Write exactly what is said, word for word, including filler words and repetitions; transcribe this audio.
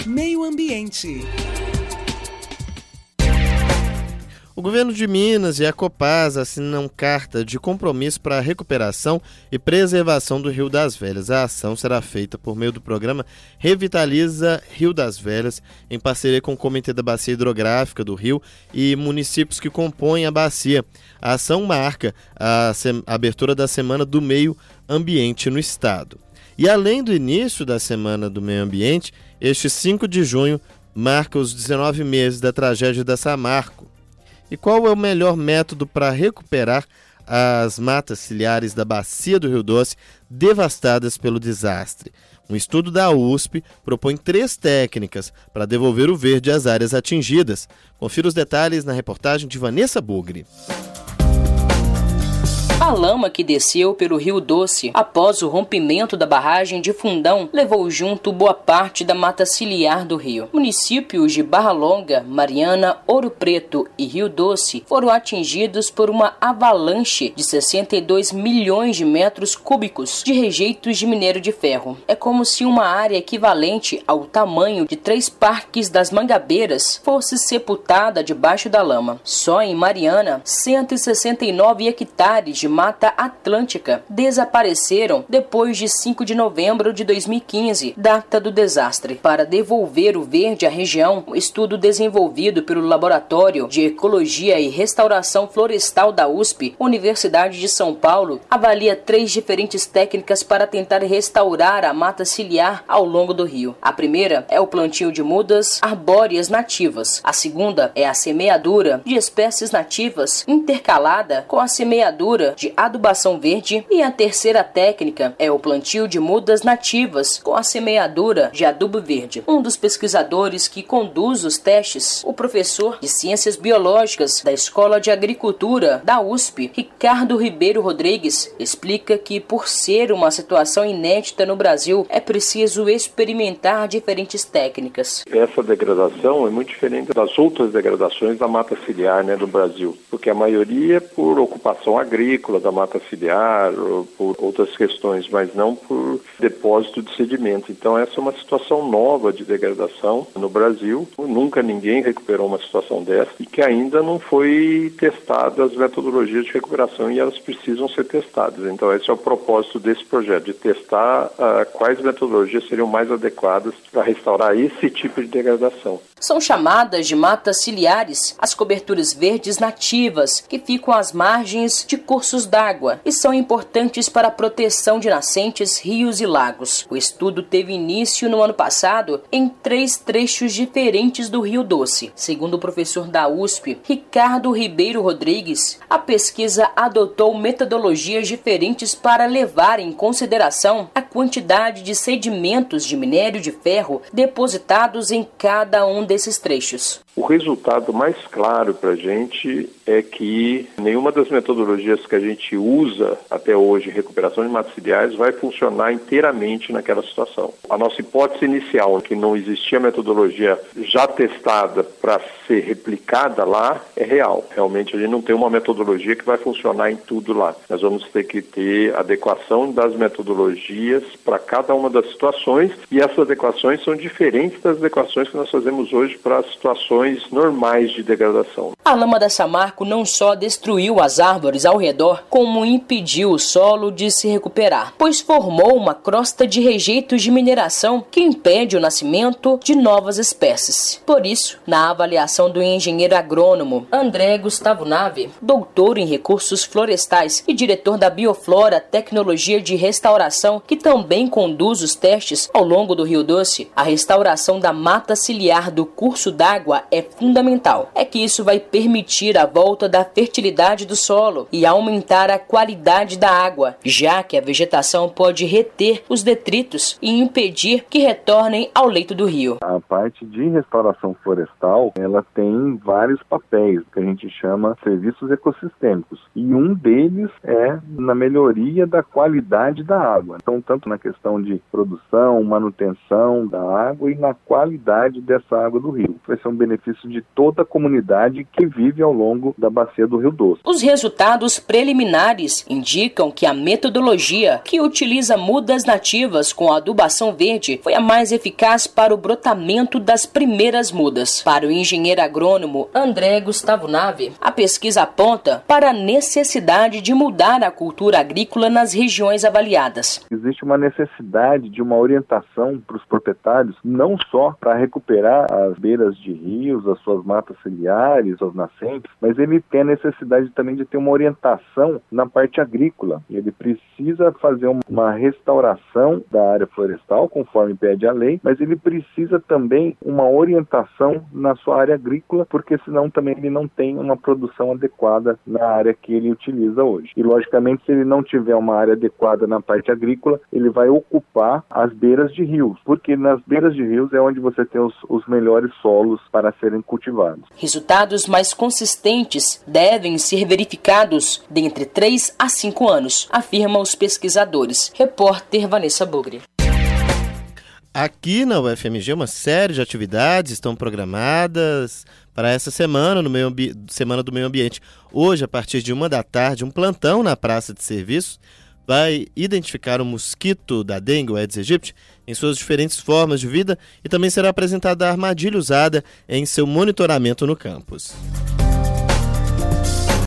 Meio Ambiente. O governo de Minas e a Copasa assinam carta de compromisso para a recuperação e preservação do Rio das Velhas. A ação será feita por meio do programa Revitaliza Rio das Velhas, em parceria com o Comitê da Bacia Hidrográfica do Rio e municípios que compõem a bacia. A ação marca a abertura da Semana do Meio Ambiente no estado. E além do início da Semana do Meio Ambiente, este cinco de junho marca os dezenove meses da tragédia da Samarco. E qual é o melhor método para recuperar as matas ciliares da bacia do Rio Doce devastadas pelo desastre? Um estudo da U S P propõe três técnicas para devolver o verde às áreas atingidas. Confira os detalhes na reportagem de Vanessa Bugri. A lama que desceu pelo Rio Doce após o rompimento da barragem de Fundão levou junto boa parte da mata ciliar do rio. Municípios de Barra Longa, Mariana, Ouro Preto e Rio Doce foram atingidos por uma avalanche de sessenta e dois milhões de metros cúbicos de rejeitos de minério de ferro. É como se uma área equivalente ao tamanho de três parques das Mangabeiras fosse sepultada debaixo da lama. Só em Mariana, cento e sessenta e nove hectares de Mata Atlântica desapareceram depois de cinco de novembro de dois mil e quinze, data do desastre. Para devolver o verde à região, um estudo desenvolvido pelo Laboratório de Ecologia e Restauração Florestal da U S P, Universidade de São Paulo, avalia três diferentes técnicas para tentar restaurar a mata ciliar ao longo do rio. A primeira é o plantio de mudas arbóreas nativas. A segunda é a semeadura de espécies nativas intercalada com a semeadura de adubação verde, e a terceira técnica é o plantio de mudas nativas com a semeadura de adubo verde. Um dos pesquisadores que conduz os testes, o professor de Ciências Biológicas da Escola de Agricultura da U S P, Ricardo Ribeiro Rodrigues, explica que, por ser uma situação inédita no Brasil, é preciso experimentar diferentes técnicas. Essa degradação é muito diferente das outras degradações da mata ciliar, né, do Brasil, porque a maioria é por ocupação agrícola da mata ciliar ou por outras questões, mas não por depósito de sedimento. Então essa é uma situação nova de degradação no Brasil. Nunca ninguém recuperou uma situação dessa e que ainda não foi testada as metodologias de recuperação, e elas precisam ser testadas. Então esse é o propósito desse projeto, de testar uh, quais metodologias seriam mais adequadas para restaurar esse tipo de degradação. São chamadas de matas ciliares as coberturas verdes nativas que ficam às margens de cursos d'água e são importantes para a proteção de nascentes, rios e lagos. O estudo teve início no ano passado em três trechos diferentes do Rio Doce. Segundo o professor da U S P, Ricardo Ribeiro Rodrigues, a pesquisa adotou metodologias diferentes para levar em consideração a quantidade de sedimentos de minério de ferro depositados em cada um desses trechos. O resultado mais claro para a gente é que nenhuma das metodologias que a gente usa até hoje em recuperação de matas ciliares vai funcionar inteiramente naquela situação. A nossa hipótese inicial, que não existia metodologia já testada para ser replicada lá, é real. Realmente a gente não tem uma metodologia que vai funcionar em tudo lá. Nós vamos ter que ter adequação das metodologias para cada uma das situações, e essas adequações são diferentes das adequações que nós fazemos hoje para situações normais de degradação. A lama da Samarco não só destruiu as árvores ao redor, como impediu o solo de se recuperar, pois formou uma crosta de rejeitos de mineração que impede o nascimento de novas espécies. Por isso, na avaliação do engenheiro agrônomo André Gustavo Nave, doutor em recursos florestais e diretor da Bioflora Tecnologia de Restauração, que também conduz os testes ao longo do Rio Doce, a restauração da mata ciliar do curso d'água é fundamental. É que isso vai permitir a volta da fertilidade do solo e aumentar a qualidade da água, já que a vegetação pode reter os detritos e impedir que retornem ao leito do rio. A parte de restauração florestal, ela tem vários papéis, que a gente chama serviços ecossistêmicos, e um deles é na melhoria da qualidade da água. Então, tanto na questão de produção, manutenção da água e na qualidade dessa água do rio. Vai ser um benefício de toda a comunidade que vive ao longo da bacia do Rio Doce. Os resultados preliminares indicam que a metodologia que utiliza mudas nativas com adubação verde foi a mais eficaz para o brotamento das primeiras mudas. Para o engenheiro agrônomo André Gustavo Nave, a pesquisa aponta para a necessidade de mudar a cultura agrícola nas regiões avaliadas. Existe uma necessidade de uma orientação para os proprietários, não só para recuperar as beiras de rios, as suas matas ciliares, as nascentes, mas ele tem a necessidade também de ter uma orientação na parte agrícola. Ele precisa fazer uma restauração da área florestal, conforme pede a lei, mas ele precisa também uma orientação na sua área agrícola, porque senão também ele não tem uma produção adequada na área que ele utiliza hoje. E, logicamente, se ele não tiver uma área adequada na parte agrícola, ele vai ocupar as beiras de rios, porque nas beiras de rios é onde você tem os, os melhores solos para serem cultivados. Resultados mais consistentes devem ser verificados dentre três a cinco anos, afirmam os pesquisadores. Repórter Vanessa Bugre. Aqui na U F M G, uma série de atividades estão programadas para essa semana, no meio ambi- Semana do Meio Ambiente. Hoje, a partir de uma da tarde, um plantão na Praça de Serviços vai identificar o mosquito da dengue, o Aedes aegypti, em suas diferentes formas de vida, e também será apresentada a armadilha usada em seu monitoramento no campus.